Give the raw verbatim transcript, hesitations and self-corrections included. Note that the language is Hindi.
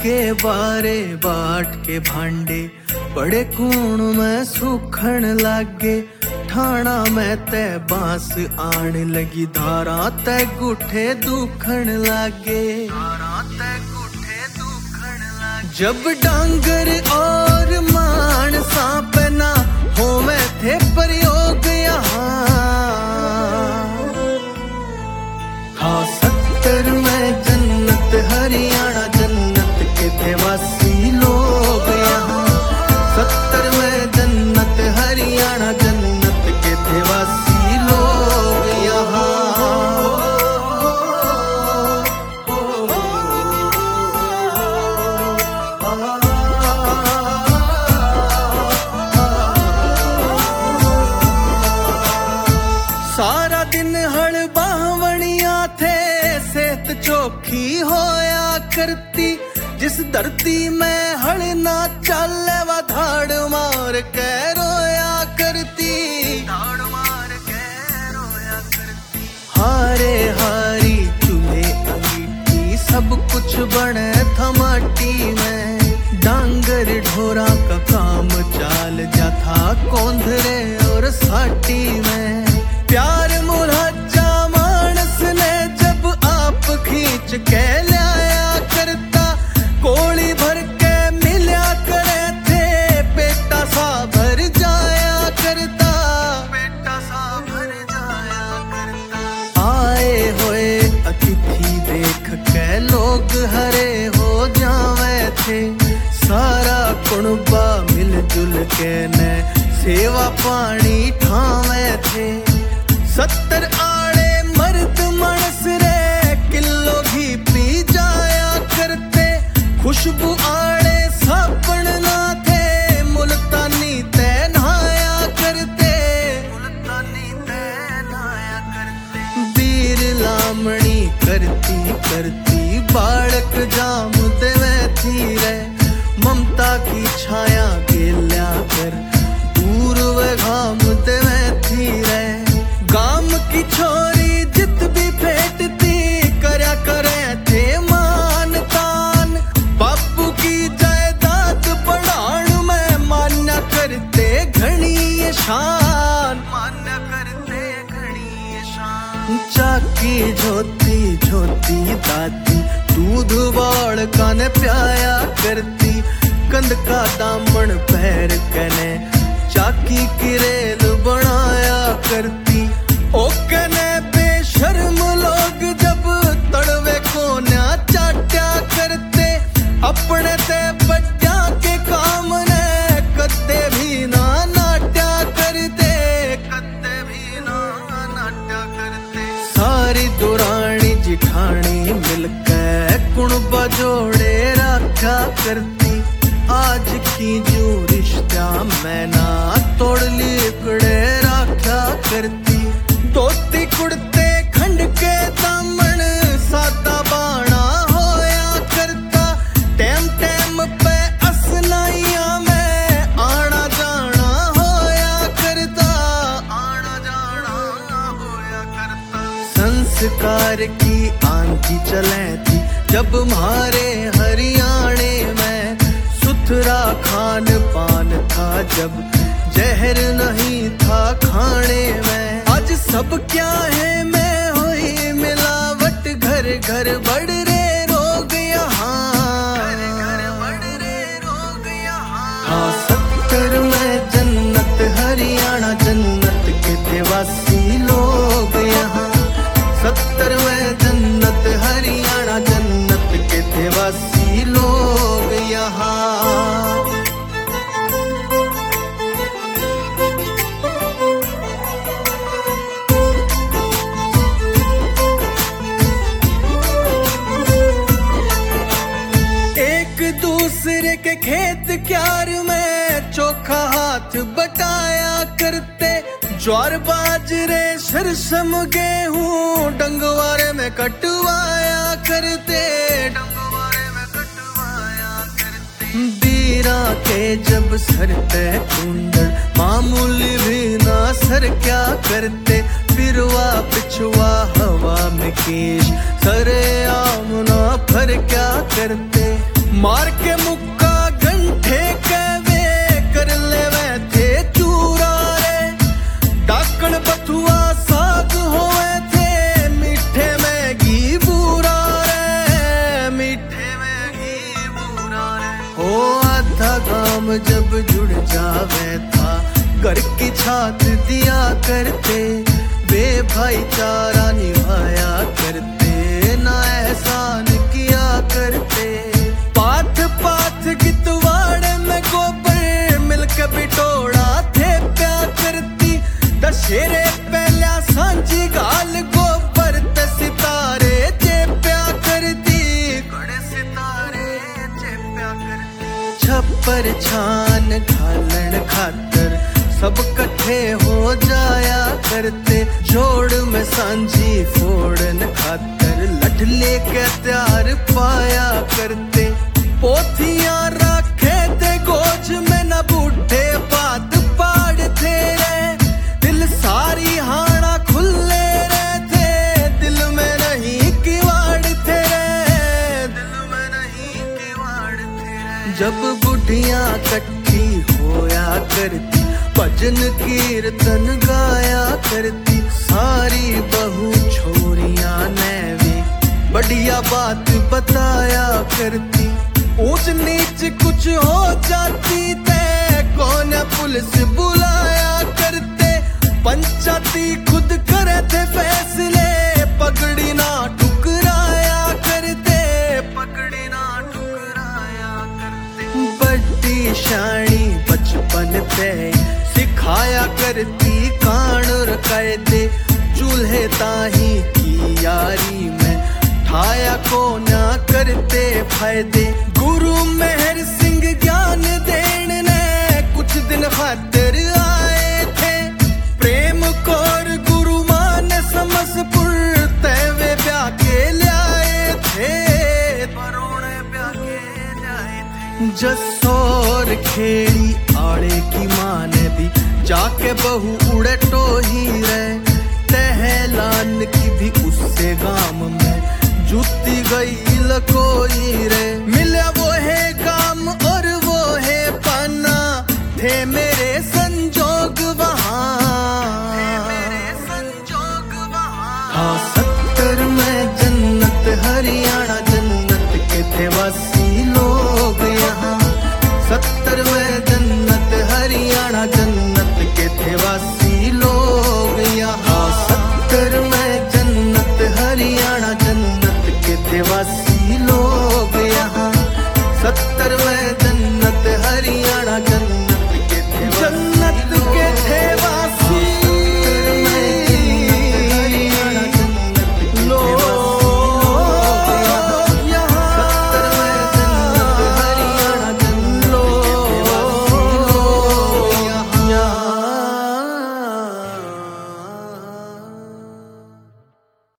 के बारे बाट के भांडे बड़े कूण में सूखण लागे। ठाणा में ते बांस आण लगी धारा ते गुठे दुखण लागे। जब डांगर और मान सांप ना होवे थे प्रयोग यहाँ। हाँ सत्तर में जन्नत हरियाणा जन्नत के थे वासी लोग यहाँ। सत्तर में जन्नत हरियाणा जन्नत के थे वासी लोग यहाँ। सारा दिन हड़ बावणिया थे सेहत चोखी होया करती। जिस धरती में हड़ ना चले वा धाड़ मार के रोया करती। धाड़ मार के रोया करती। हारे हारी चूल्हे अंगीठी सब कुछ बने था माटी में। डांगर ढोरा का काम चाल जाता कोंधरे और साटी में। प्यार मुरझा मानस ने जब आप खींच के लाया करता। कोली भर के मिल्या करे थे पेटा सा भर जाया करता। पेटा सा भर जाया करता। आए हुए अतिथि देख के लोग हरे हो जावे थे। सारा कुणबा मिलजुल के ने सेवा पानी ठावे थे। सत्तर आड़े मर्द मानस रे किलो घी पी जाया करते। खुशबू आड़े साबण ना थे मुल्तानी ते नहाया करते। मुल्तानी ते नहाया करते। बीर लामणी करती करती बालक जाम देवे थी रे। ममता की छाया गेल्या कर दूर वे घाम देवे थी रे। गाम की छोरी जित भी फेटती करया करे थे मान तान। बापू की जायदाद बढ़ाण में मान्य करते घनी शान। मान्य करते घनी शान। चाकी झोती झोती दादी दूध बाड़ काने प्याया करती। कंद का दामन पैर कने चाकी की रेल बनाया करती। ओ कने बेशर्म लोग जब तड़वे को न्या चाट्या करते। अपने ते बच्चा के काम ने कद्दे भी ना नाट्या करते। कद्दे भी ना नाट्या करते। सारी दुरानी जिठानी मिलकर कुणबा जोड़े रखा करती। आज की जो रिश्ता मैं ना तोड़ लिकड़े रखा करती। धोती कुड़ते खंड के दामन सादा बाणा होया करता। टैम टैम पे असनाइया में आना जाना होया करता। आना जाना होया करता। संस्कार की आंधी चले थी जब मारे हरियाणे में। सुथरा खान पान था जब जहर नहीं था खाने में। आज सब क्या है मैं हुई मिलावट घर घर बढ़ रे रोग यहाँ। घर घर बढ़ रे रोग यहाँ। हाँ सत्तर में जन्नत हरियाणा जन्नत के थे वासी लोग यहाँ। सत्तर में जन्नत हरियाणा जन्नत के थे वासी लोग यहाँ। दूसरे के खेत क्यार में चोखा हाथ बटाया करते। ज्वार बाजरे सरसम गेहूं डंगवारे में कटवाया करते। डंगवारे में कटवाया करते। बीरा के जब सरते कुंडल मामूली भी ना सर क्या करते। पिरवा पिछवा हवा में केश सरे आम ना फर क्या करते। मार के मुक्का गंठे कहवे कर लेवे थे चूरा रे डाकण बथुआ साग होए थे मीठे में घी बूरा रे मीठे में घी बूरा रे ओ आधा गाम जब जुड़ जावे था घर की छात दिया करते वे भाईचारा निभाया करते ना एहसान किया करते पाथ पाथ गितवाड़े में गोबर मिलके बिटोड़ा थे प्या करती दशहरे पहला सांझी गाल गोबर ते सितारे चेप्या करती कड़े सितारे चेप्या करती छप्पर छान ढालन खातर सब कट्ठे हो जाया करते जोड़ में सांझी फोड़न खातर लठ लेके त्यार पाया करते पोथियां रखे थे गोज में न बूढ़े बात पाड़ थे रे दिल सारी हाड़ा खुले रहते दिल में नहीं किवाड़ थे रे दिल में नहीं किवाड़ थे रे जब बुढ़ियां कट्ठी होया करती भजन कीर्तन गाया करती सारी बहू छोरियां ने भी बढ़िया बात बताया करती ऊंच नीच कुछ हो जाती थे कौन पुलिस बुलाया करते पंचायती खुद करे थे फैसले पगड़ी ना ठुकराया करते पगड़ी ना ठुकराया करते बड़ी शानी बचपन पे सिखाया करती कानून कायदे चूल्हे ताही की यारी में ठाया को ना करते फायदे गुरु मेहर सिंह ज्ञान देने कुछ दिन खातिर आए थे प्रेम कौर गुरु मान समसपुर तेवे ब्याह के लाए थे परोणे ब्याह के लाए थे जसोर खेड़ी आड़े की माँ ने भी जाके बहू उड़े तो ही रे तहलान की भी उससे गाम में जुती गई लकोई रे मिला वो है काम और वो है पाना थे मेरे